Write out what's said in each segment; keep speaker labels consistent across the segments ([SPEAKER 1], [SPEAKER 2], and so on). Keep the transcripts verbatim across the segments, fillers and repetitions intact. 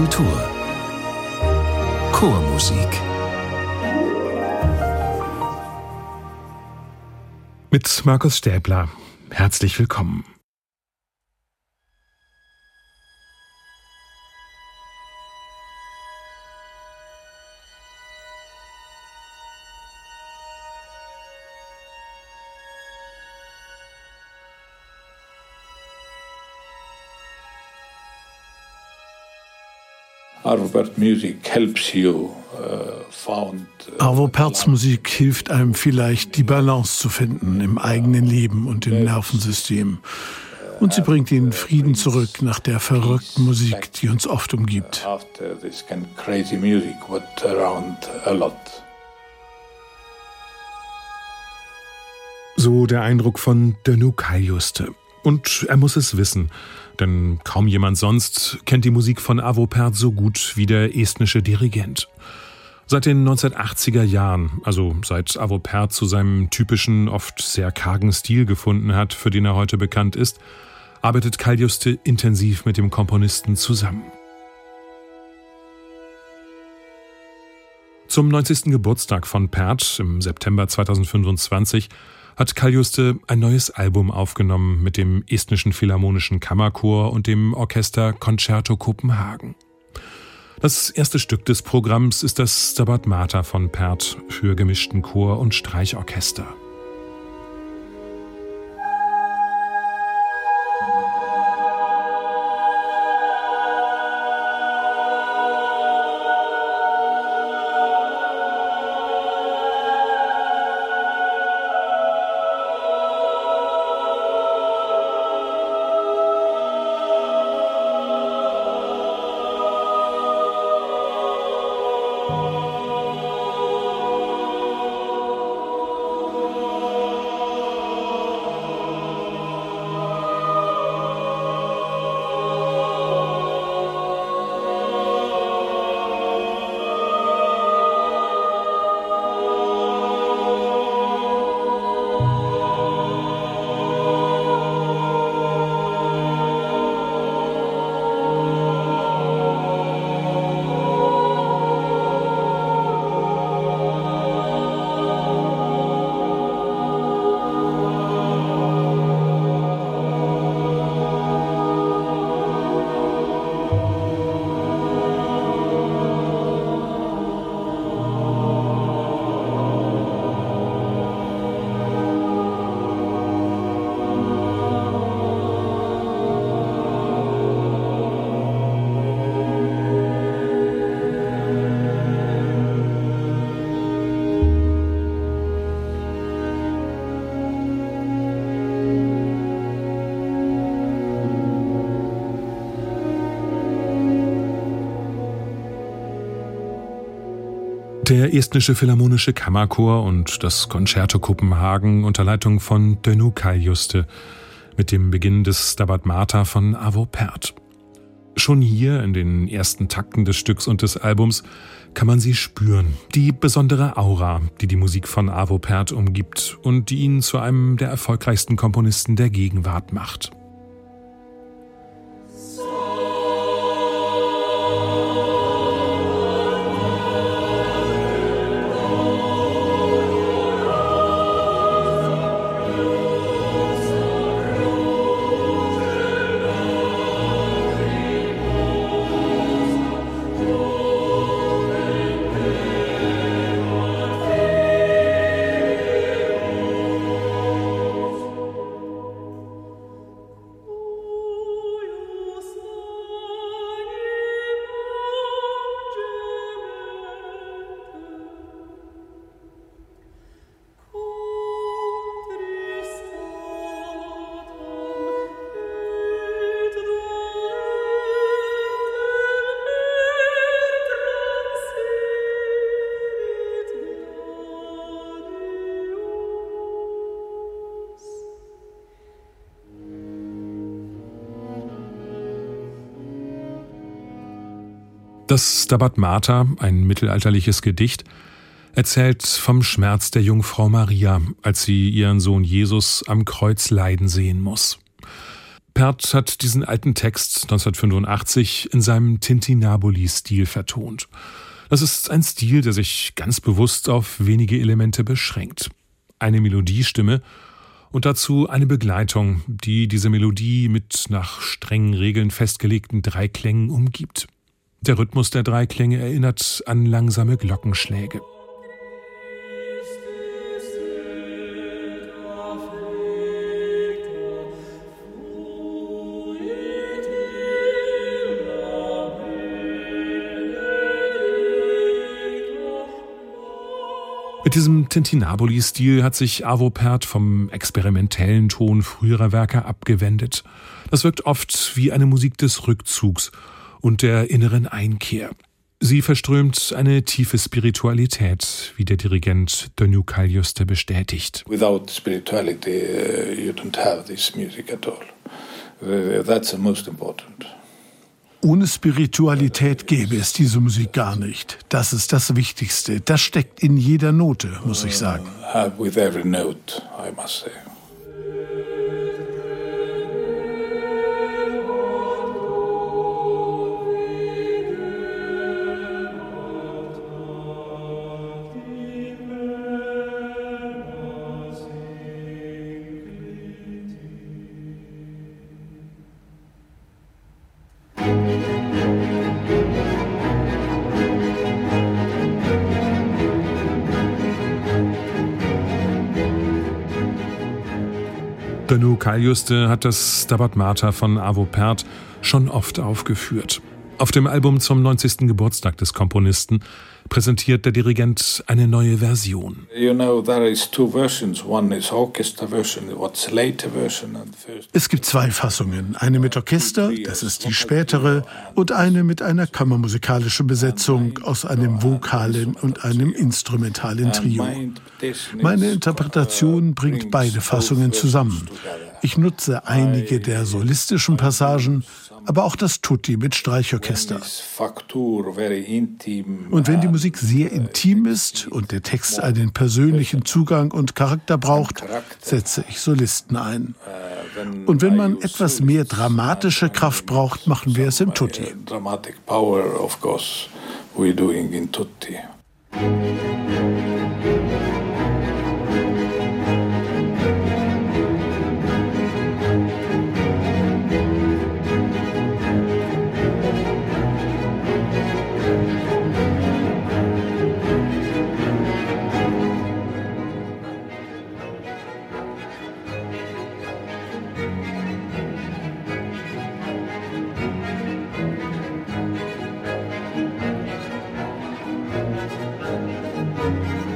[SPEAKER 1] Kultur Chormusik
[SPEAKER 2] mit Markus Stäbler. Herzlich willkommen.
[SPEAKER 3] Arvo Pärt Music helps you uh, found. Uh,
[SPEAKER 4] Arvo Pärts Musik hilft einem vielleicht, die Balance zu finden im eigenen Leben und im Nervensystem. Und sie bringt ihnen Frieden zurück nach der verrückten Musik, die uns oft umgibt.
[SPEAKER 3] After this kind of crazy music, what around a lot.
[SPEAKER 2] So der Eindruck von Dönnu Kaijuste. Und er muss es wissen, denn kaum jemand sonst kennt die Musik von Arvo Pärt so gut wie der estnische Dirigent. Seit den neunzehnhundertachtziger Jahren, also seit Arvo Pärt zu seinem typischen, oft sehr kargen Stil gefunden hat, für den er heute bekannt ist, arbeitet Kaijuste intensiv mit dem Komponisten zusammen. Zum neunzigsten Geburtstag von Pärt im September zweitausendfünfundzwanzig hat Kaijuste ein neues Album aufgenommen mit dem Estnischen Philharmonischen Kammerchor und dem Orchester Concerto Kopenhagen. Das erste Stück des Programms ist das Stabat Mater von Pärt für gemischten Chor und Streichorchester. Der Estnische Philharmonische Kammerchor und das Concerto Kopenhagen unter Leitung von Dönnu Kaijuste mit dem Beginn des Stabat Mater von Arvo Pärt. Schon hier in den ersten Takten des Stücks und des Albums kann man sie spüren, die besondere Aura, die die Musik von Arvo Pärt umgibt und die ihn zu einem der erfolgreichsten Komponisten der Gegenwart macht. Das Stabat Mater, ein mittelalterliches Gedicht, erzählt vom Schmerz der Jungfrau Maria, als sie ihren Sohn Jesus am Kreuz leiden sehen muss. Pärt hat diesen alten Text neunzehnhundertfünfundachtzig in seinem Tintinnabuli-Stil vertont. Das ist ein Stil, der sich ganz bewusst auf wenige Elemente beschränkt. Eine Melodiestimme und dazu eine Begleitung, die diese Melodie mit nach strengen Regeln festgelegten Dreiklängen umgibt. Der Rhythmus der Dreiklänge erinnert an langsame Glockenschläge. Mit diesem Tintinnabuli-Stil hat sich Arvo Pärt vom experimentellen Ton früherer Werke abgewendet. Das wirkt oft wie eine Musik des Rückzugs und der inneren Einkehr. Sie verströmt eine tiefe Spiritualität, wie der Dirigent Tönu Kaljuste bestätigt.
[SPEAKER 3] Without spirituality, uh, you don't have this music at all. Uh, that's the most important.
[SPEAKER 4] Ohne Spiritualität gäbe es diese Musik gar nicht. Das ist das Wichtigste. Das steckt in jeder Note, muss ich sagen.
[SPEAKER 3] Uh, with every note, I must say.
[SPEAKER 2] Tönu Kaljuste hat das Stabat Mater von Arvo Pärt schon oft aufgeführt. Auf dem Album zum neunzigsten Geburtstag des Komponisten präsentiert der Dirigent eine neue Version.
[SPEAKER 3] You know, there is two versions. One is orchestra version, what's later version and first.
[SPEAKER 4] Es gibt zwei Fassungen, eine mit Orchester, das ist die spätere, und eine mit einer kammermusikalischen Besetzung aus einem vokalen und einem instrumentalen Trio. Meine Interpretation bringt beide Fassungen zusammen. Ich nutze einige der solistischen Passagen, aber auch das Tutti mit Streichorchester. Und wenn die Musik sehr intim ist und der Text einen persönlichen Zugang und Charakter braucht, setze ich Solisten ein. Und wenn man etwas mehr dramatische Kraft braucht, machen wir es im Tutti.
[SPEAKER 3] Dramatic power, of course, we're doing in Tutti. Thank you.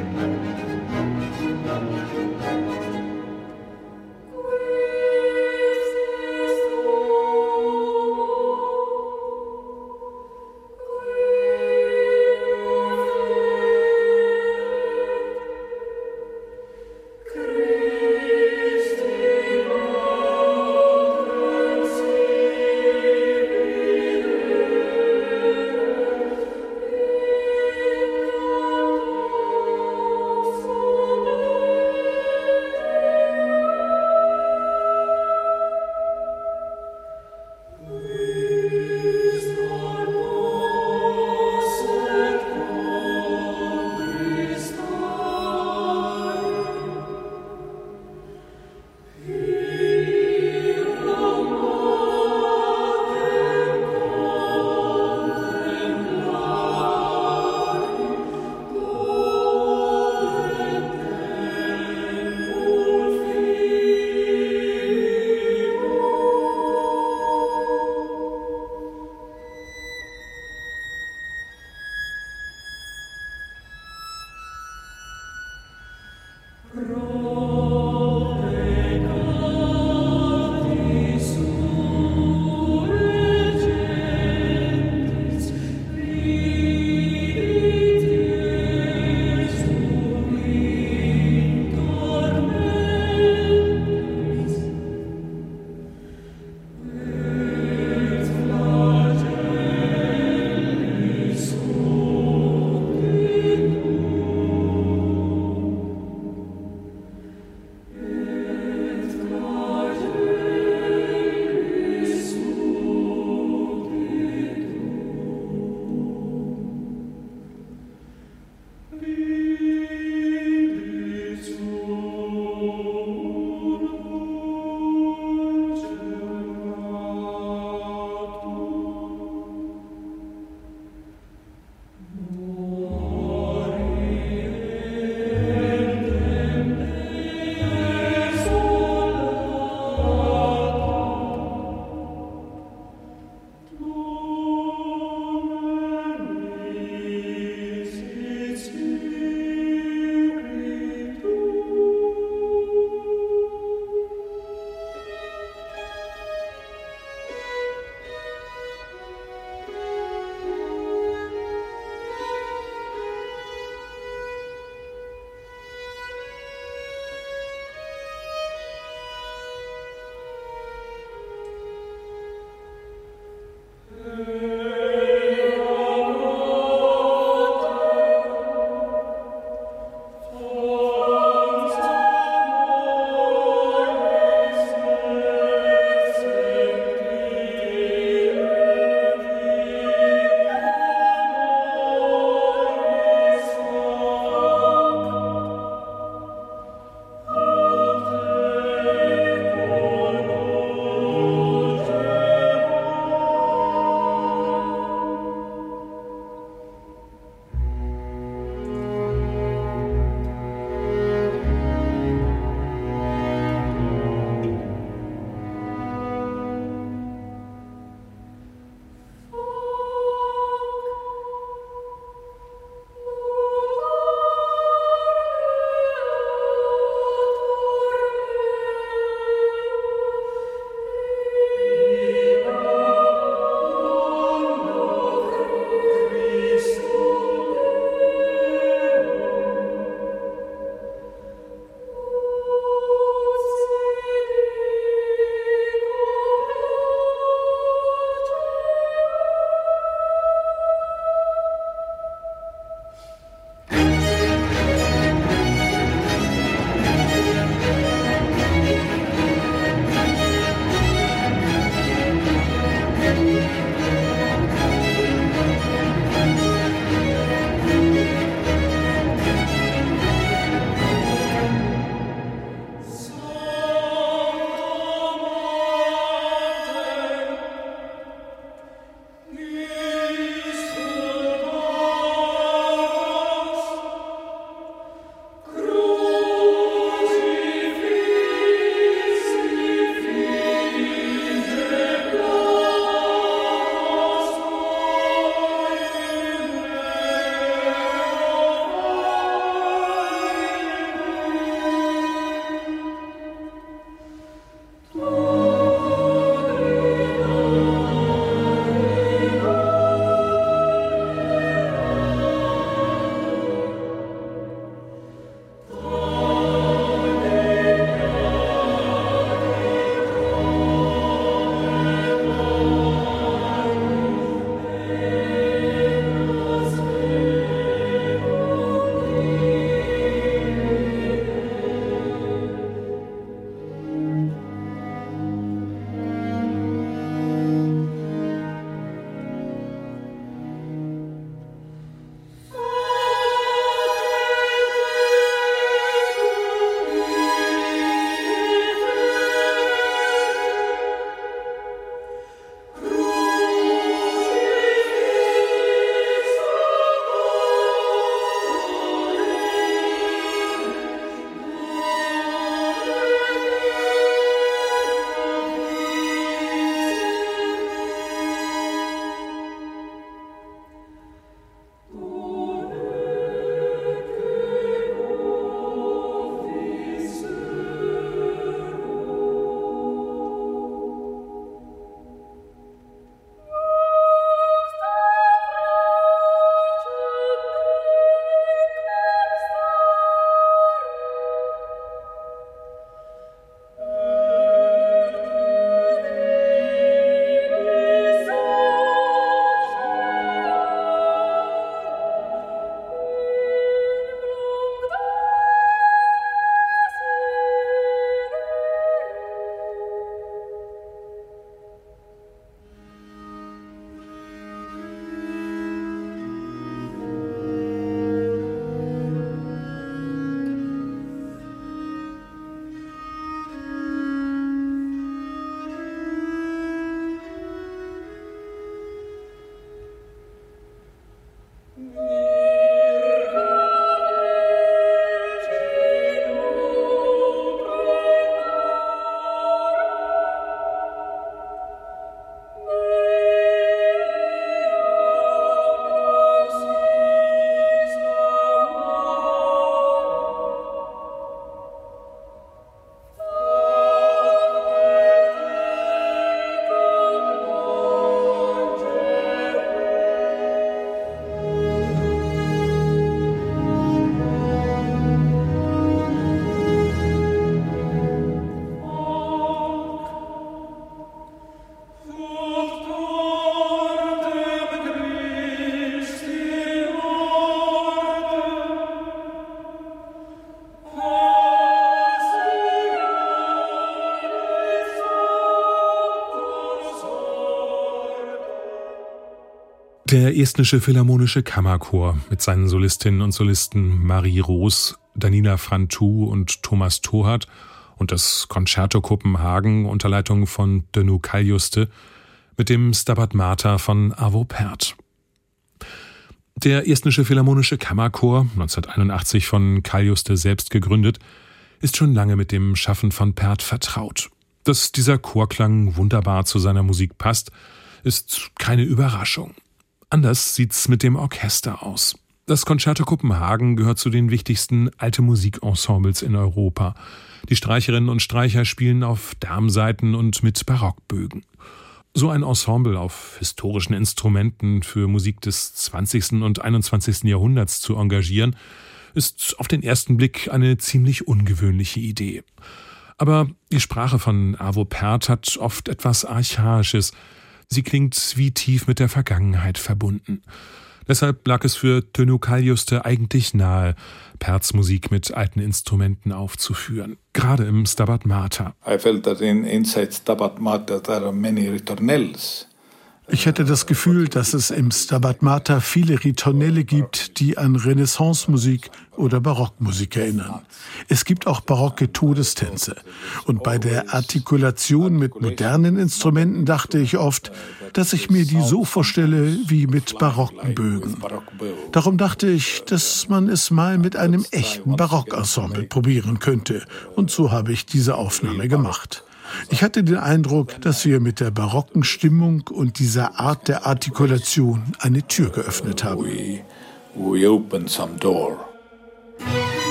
[SPEAKER 2] Der Estnische Philharmonische Kammerchor mit seinen Solistinnen und Solisten Marie Roos, Danila Frantu und Thomas Tohat und das Concerto Kopenhagen unter Leitung von Dönnu Kaljuste mit dem Stabat Mater von Arvo Pärt. Der Estnische Philharmonische Kammerchor, neunzehnhunderteinundachtzig von Kaljuste selbst gegründet, ist schon lange mit dem Schaffen von Pärt vertraut. Dass dieser Chorklang wunderbar zu seiner Musik passt, ist keine Überraschung. Anders sieht's mit dem Orchester aus. Das Concerto Kopenhagen gehört zu den wichtigsten alte Musikensembles in Europa. Die Streicherinnen und Streicher spielen auf Darmsaiten und mit Barockbögen. So ein Ensemble auf historischen Instrumenten für Musik des zwanzigsten und einundzwanzigsten Jahrhunderts zu engagieren, ist auf den ersten Blick eine ziemlich ungewöhnliche Idee. Aber die Sprache von Arvo Pärt hat oft etwas Archaisches. Sie klingt wie tief mit der Vergangenheit verbunden. Deshalb lag es für Dönnu Kaljuste eigentlich nahe, Pärts Musik mit alten Instrumenten aufzuführen, gerade im Stabat Mater.
[SPEAKER 3] I felt that in, inside Stabat Mater there are many ritornells.
[SPEAKER 4] Ich hatte das Gefühl, dass es im Stabat Mater viele Ritornelle gibt, die an Renaissance-Musik oder Barockmusik erinnern. Es gibt auch barocke Todestänze. Und bei der Artikulation mit modernen Instrumenten dachte ich oft, dass ich mir die so vorstelle wie mit barocken Bögen. Darum dachte ich, dass man es mal mit einem echten Barockensemble probieren könnte. Und so habe ich diese Aufnahme gemacht. Ich hatte den Eindruck, dass wir mit der barocken Stimmung und dieser Art der Artikulation eine Tür geöffnet haben.
[SPEAKER 3] We, we opened some door.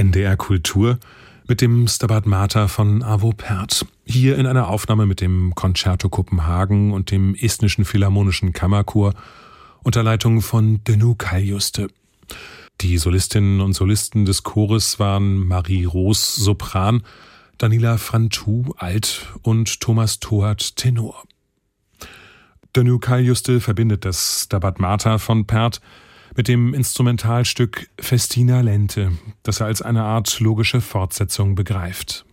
[SPEAKER 2] N D R Kultur mit dem Stabat Mater von Arvo Pärt. Hier in einer Aufnahme mit dem Concerto Kopenhagen und dem Estnischen Philharmonischen Kammerchor unter Leitung von Dönü Kaljuste. Die Solistinnen und Solisten des Chores waren Marie Roos, Sopran, Daniela Frantu, Alt und Thomas Thoat, Tenor. Dönü Kaljuste verbindet das Stabat Mater von Pärt mit dem Instrumentalstück Festina Lente, das er als eine Art logische Fortsetzung begreift.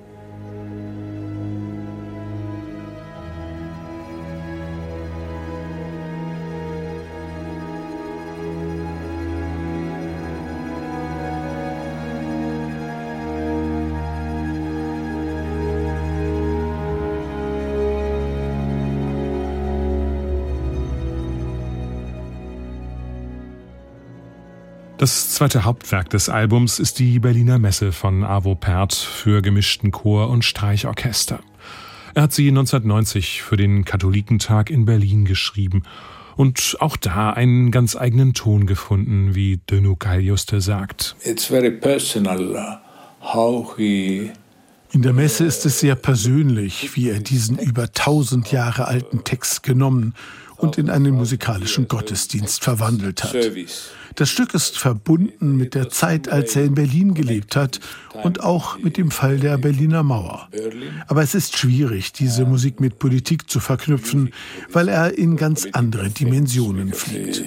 [SPEAKER 2] Das zweite Hauptwerk des Albums ist die Berliner Messe von Arvo Pärt für gemischten Chor und Streichorchester. Er hat sie neunzehnhundertneunzig für den Katholikentag in Berlin geschrieben und auch da einen ganz eigenen Ton gefunden, wie Dönü Kaljuste sagt.
[SPEAKER 3] It's very personal how he
[SPEAKER 4] In der Messe ist es sehr persönlich, wie er diesen über tausend Jahre alten Text genommen und in einen musikalischen Gottesdienst verwandelt hat. Das Stück ist verbunden mit der Zeit, als er in Berlin gelebt hat und auch mit dem Fall der Berliner Mauer. Aber es ist schwierig, diese Musik mit Politik zu verknüpfen, weil er in ganz andere Dimensionen fliegt.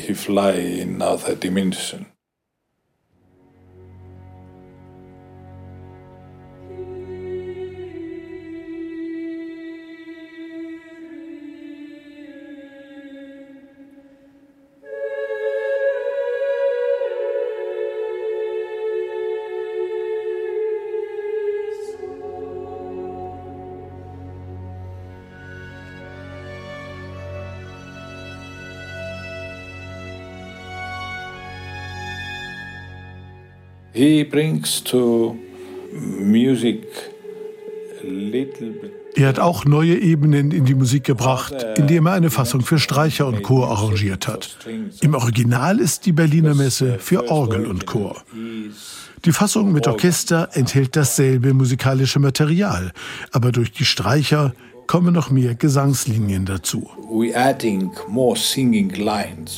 [SPEAKER 3] He brings to music little bit.
[SPEAKER 4] Er hat auch neue Ebenen in die Musik gebracht, indem er eine Fassung für Streicher und Chor arrangiert hat. Im Original ist die Berliner Messe für Orgel und Chor. Die Fassung mit Orchester enthält dasselbe musikalische Material, aber durch die Streicher kommen noch mehr Gesangslinien dazu.
[SPEAKER 3] We adding more singing lines.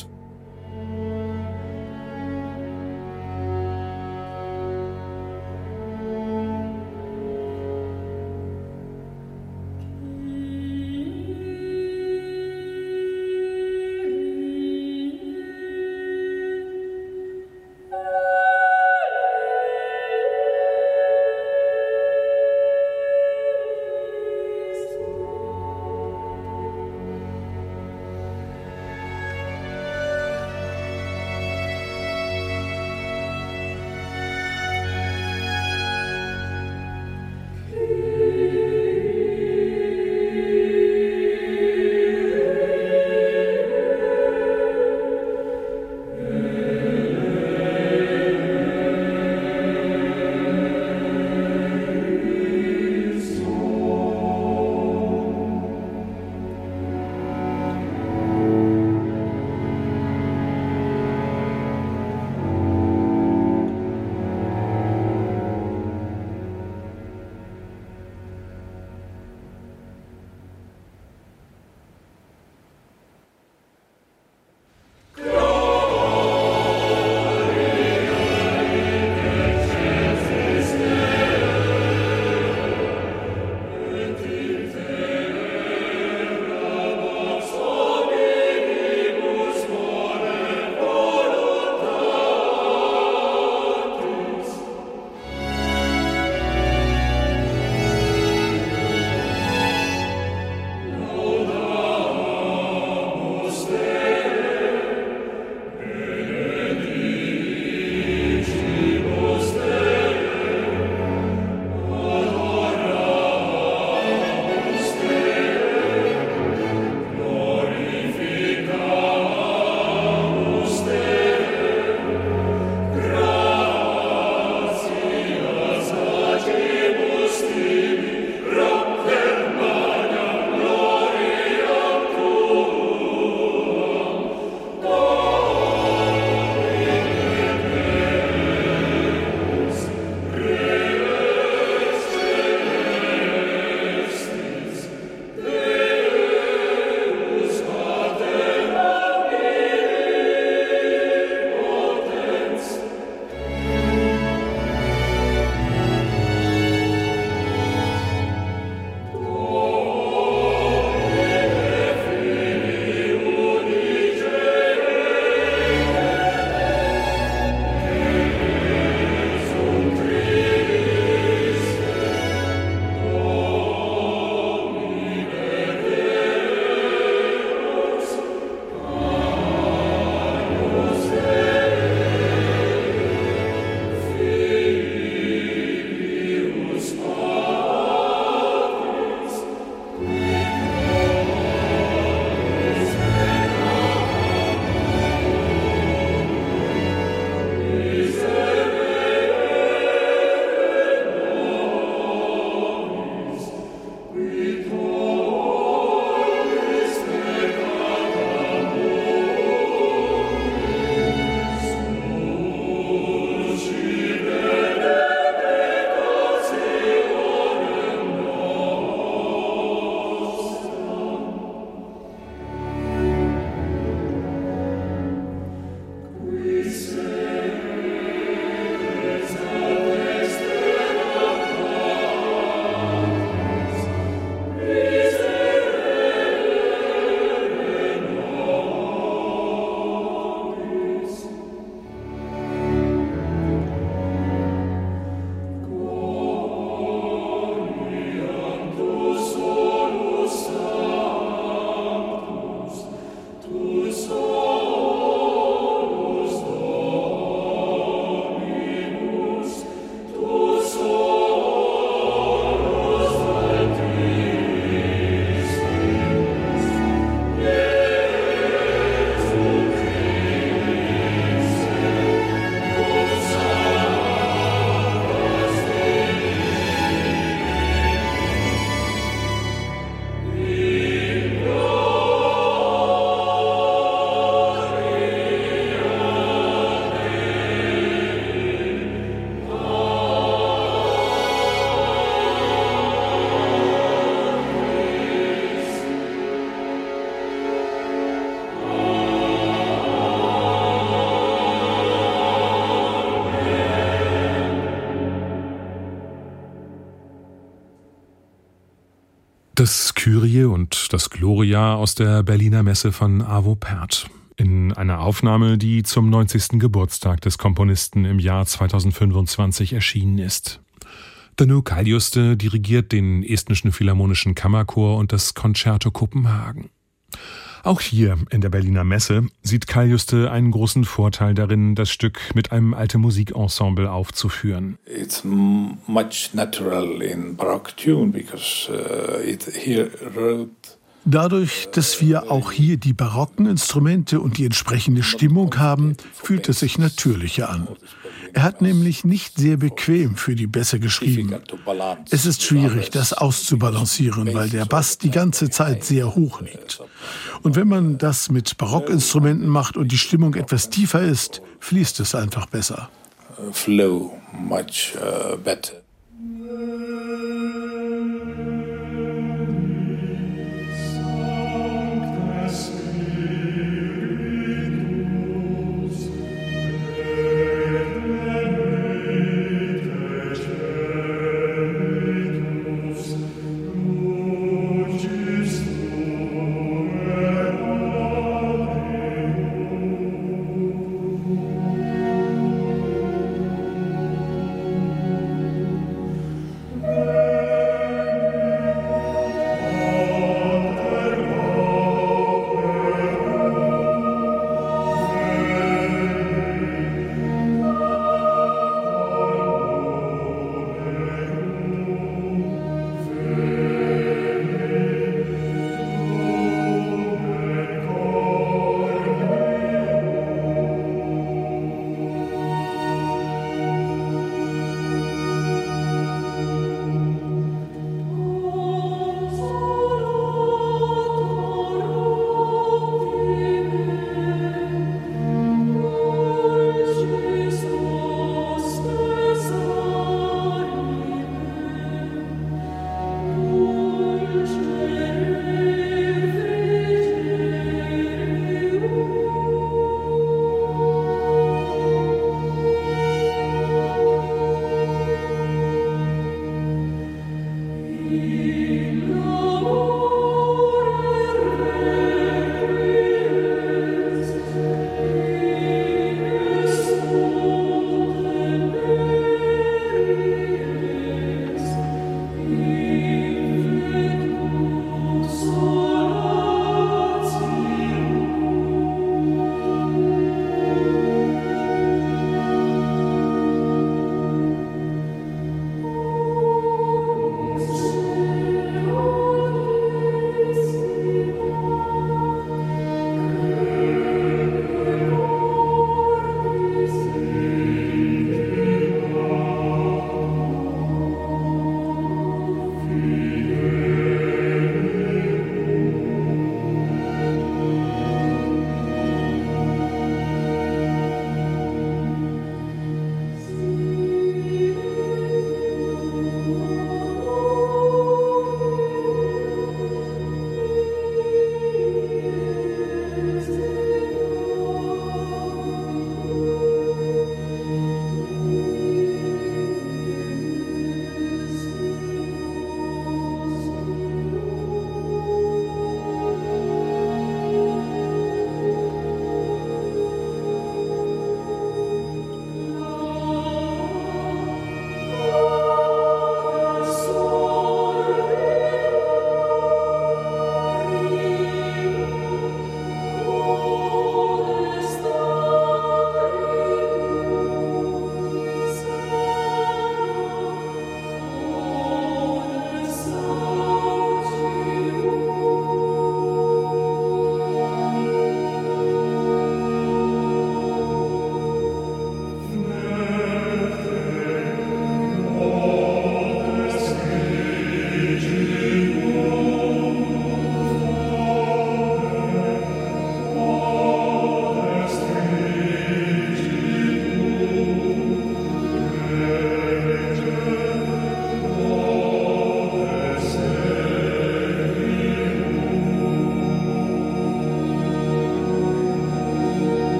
[SPEAKER 2] Das Kyrie und das Gloria aus der Berliner Messe von Arvo Pärt. In einer Aufnahme, die zum neunzigsten Geburtstag des Komponisten im Jahr zweitausendfünfundzwanzig erschienen ist. Danu Kaljuste dirigiert den Estnischen Philharmonischen Kammerchor und das Concerto Kopenhagen. Auch hier in der Berliner Messe sieht Kaljuste einen großen Vorteil darin, das Stück mit einem alten Musikensemble aufzuführen.
[SPEAKER 3] It's much natural in Baroque tune because uh, it here wrote.
[SPEAKER 4] Dadurch, dass wir auch hier die barocken Instrumente und die entsprechende Stimmung haben, fühlt es sich natürlicher an. Er hat nämlich nicht sehr bequem für die Bässe geschrieben. Es ist schwierig, das auszubalancieren, weil der Bass die ganze Zeit sehr hoch liegt. Und wenn man das mit Barockinstrumenten macht und die Stimmung etwas tiefer ist, fließt es einfach besser.
[SPEAKER 3] Flow much uh, better.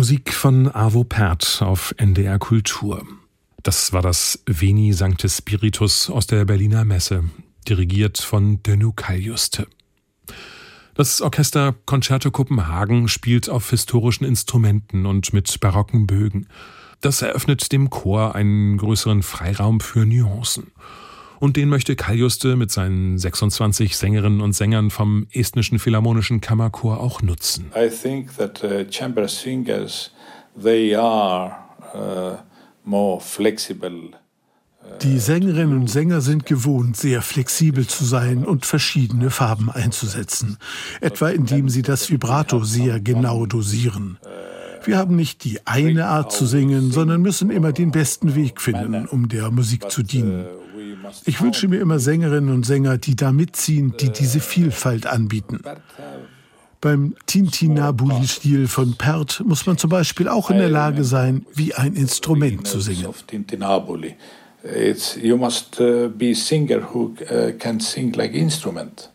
[SPEAKER 2] Musik von Arvo Pärt auf N D R Kultur. Das war das Veni Sancte Spiritus aus der Berliner Messe, dirigiert von Dönnu Kaljuste. Das Orchester Concerto Kopenhagen spielt auf historischen Instrumenten und mit barocken Bögen. Das eröffnet dem Chor einen größeren Freiraum für Nuancen. Und den möchte Kaljuste mit seinen sechsundzwanzig Sängerinnen und Sängern vom Estnischen Philharmonischen Kammerchor auch nutzen.
[SPEAKER 3] I think that uh, chamber singers, they are uh, more flexible.
[SPEAKER 4] Die Sängerinnen und Sänger sind gewohnt, sehr flexibel zu sein und verschiedene Farben einzusetzen, etwa indem sie das Vibrato sehr genau dosieren. Wir haben nicht die eine Art zu singen, sondern müssen immer den besten Weg finden, um der Musik zu dienen. Ich wünsche mir immer Sängerinnen und Sänger, die da mitziehen, die diese Vielfalt anbieten. Beim Tintinabuli-Stil von Pärt muss man zum Beispiel auch in der Lage sein, wie ein Instrument zu singen.
[SPEAKER 3] It's, you must uh, be a singer who uh, can sing like instrument.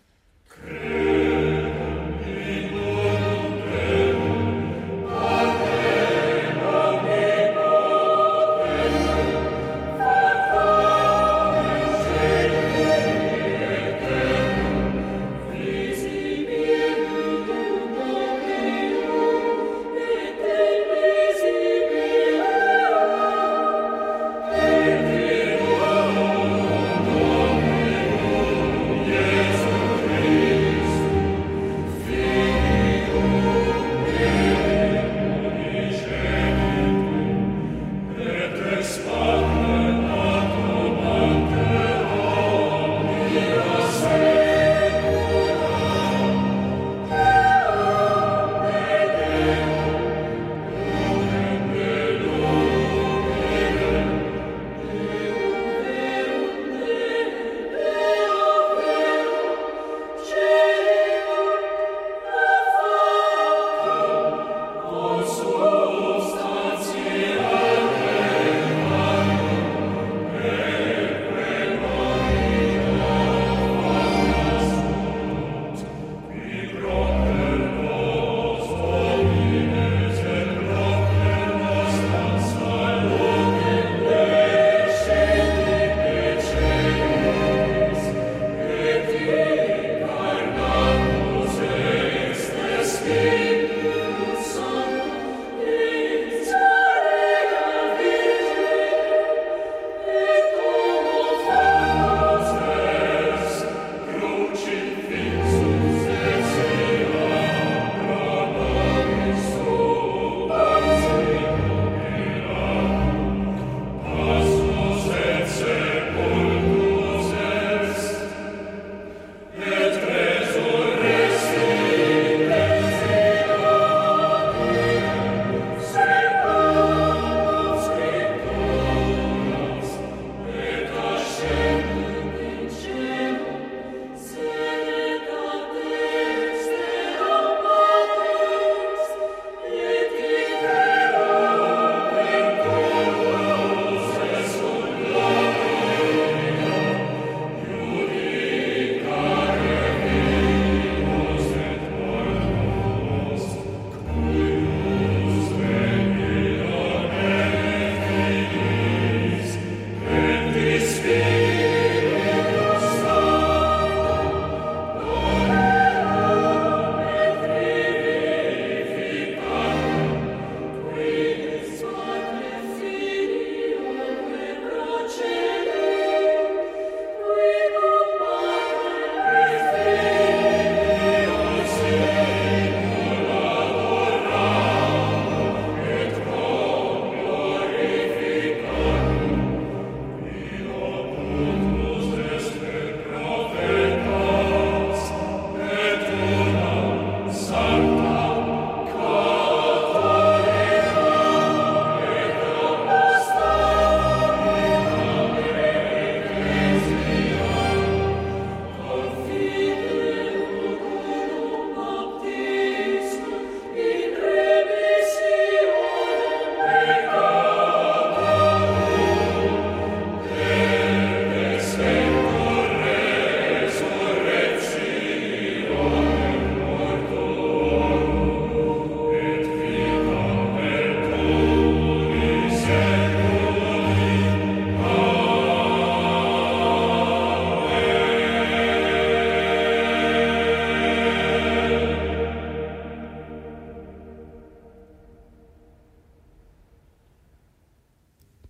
[SPEAKER 1] Yes,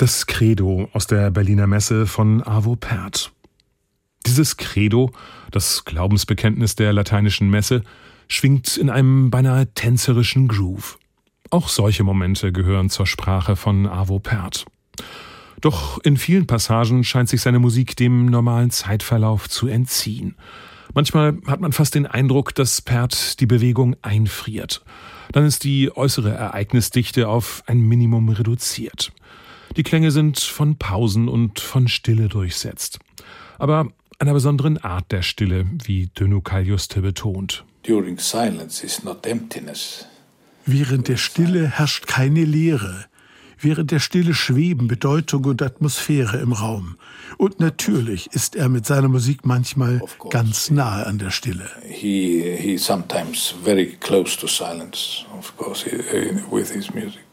[SPEAKER 2] Das Credo aus der Berliner Messe von Arvo Pärt. Dieses Credo, das Glaubensbekenntnis der lateinischen Messe, schwingt in einem beinahe tänzerischen Groove. Auch solche Momente gehören zur Sprache von Arvo Pärt. Doch in vielen Passagen scheint sich seine Musik dem normalen Zeitverlauf zu entziehen. Manchmal hat man fast den Eindruck, dass Pärt die Bewegung einfriert. Dann ist die äußere Ereignisdichte auf ein Minimum reduziert. Die Klänge sind von Pausen und von Stille durchsetzt. Aber einer besonderen Art der Stille, wie Dönükal Juste betont.
[SPEAKER 3] During silence is not emptiness.
[SPEAKER 4] Während der Stille herrscht keine Leere. Während der Stille schweben Bedeutung und Atmosphäre im Raum. Und natürlich ist er mit seiner Musik manchmal ganz nahe an der Stille.
[SPEAKER 3] He he sometimes very close to silence, of course, with his music.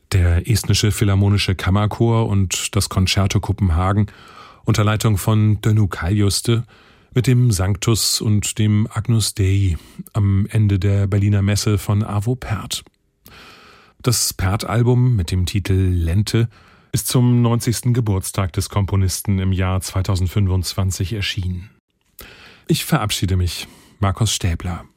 [SPEAKER 2] Der Estnische Philharmonische Kammerchor und das Concerto Kopenhagen unter Leitung von Tõnu Kaljuste mit dem Sanctus und dem Agnus Dei am Ende der Berliner Messe von Arvo Pärt. Das Pärt-Album mit dem Titel Lente ist zum neunzigsten Geburtstag des Komponisten im Jahr zweitausendfünfundzwanzig erschienen. Ich verabschiede mich, Markus Stäbler.